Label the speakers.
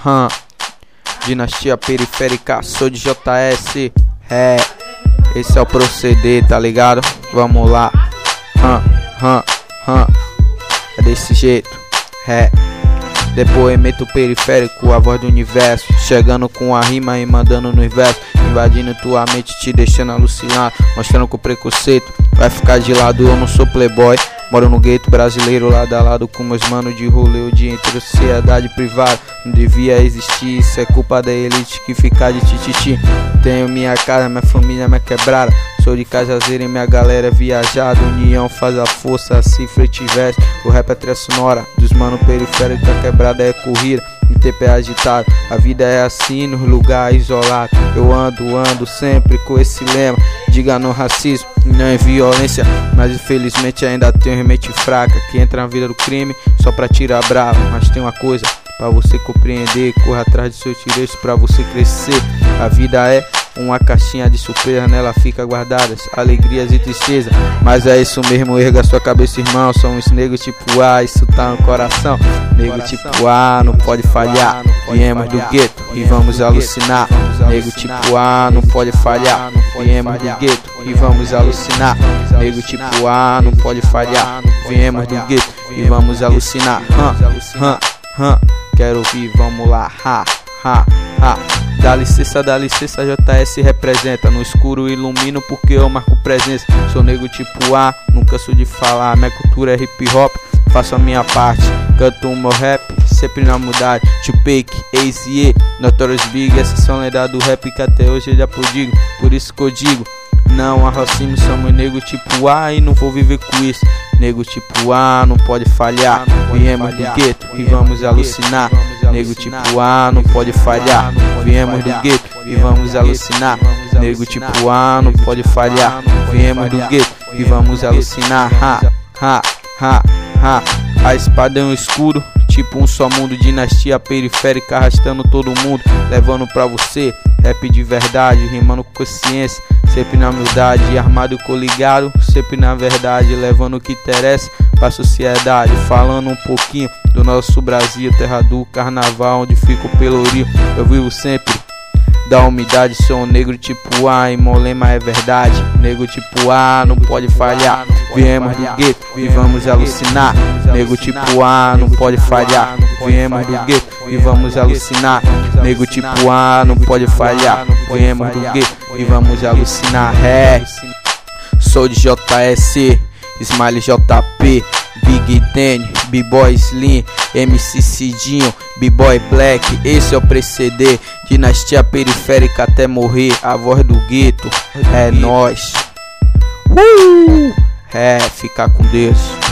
Speaker 1: Dinastia periférica, sou de JS. Esse é o proceder, tá ligado? Vamos lá. É desse jeito. Depoimento periférico, a voz do universo, chegando com a rima e mandando no verso, invadindo tua mente, te deixando alucinado, mostrando que o preconceito vai ficar de lado. Eu não sou playboy, moro no gueto brasileiro, lado a lado com meus manos de rolê o dia inteiro. Sociedade privada não devia existir, isso é culpa da elite que fica de tititi. Tenho minha casa, minha família, minha quebrada, sou de Cajazeira e minha galera é viajada. União faz a força, a cifra tivesse. O rap é trilha sonora dos mano periféricos, a quebrada é corrida, o TP é agitado. A vida é assim nos lugares isolados. Eu ando sempre com esse lema: diga não racismo, não é violência. Mas infelizmente ainda tem uma mente fraca que entra na vida do crime só pra tirar brava. Mas tem uma coisa pra você compreender: corra atrás de seus direitos pra você crescer. A vida é uma caixinha de surpresa, nela fica guardadas alegrias e tristeza. Mas é isso mesmo, erga sua cabeça, irmão. Somos negros tipo A, isso tá no coração. Negro tipo A não pode falhar, viemos do gueto e vamos alucinar. Negro tipo A não pode falhar, viemos do gueto e vamos alucinar. Negro tipo A não pode falhar, viemos do gueto e vamos alucinar. Quero ouvir, vamos lá. Dá licença, JS representa. No escuro ilumino porque eu marco presença. Sou negro tipo A, não canso de falar. Minha cultura é hip hop, faço a minha parte. Canto o meu rap, sempre na mudade. Tupac, AZE, Notorious Big. Essas são lendas do rap que até hoje eu já prodigo. Por isso que eu digo, não arrocimo, somos nego tipo A e não vou viver com isso. Nego tipo A não pode falhar, viemos do gueto e vamos alucinar. Nego tipo A não pode falhar, viemos do gueto e vamos alucinar. Nego tipo A não pode falhar, viemos do gueto e vamos alucinar. A espada é um escuro, tipo um só mundo. Dinastia periférica arrastando todo mundo, levando pra você rap de verdade, rimando com consciência, sempre na humildade, armado e coligado, sempre na verdade, levando o que interessa pra sociedade. Falando um pouquinho do nosso Brasil, terra do carnaval, onde fica o pelourinho. Eu vivo sempre da umidade, sou um negro tipo A e meu lema é verdade. Negro tipo A não pode falhar, viemos do gueto e vamos alucinar. Negro tipo A não pode falhar, viemos do gueto e vamos alucinar. Negro tipo A não pode falhar, viemos do gueto e vamos alucinar. Sou de JS, Smile JP, Big Danny, B-Boy Slim, MC Cidinho, B-Boy Black. Esse é o preceder, dinastia periférica até morrer. A voz do gueto é nós. Fica com Deus.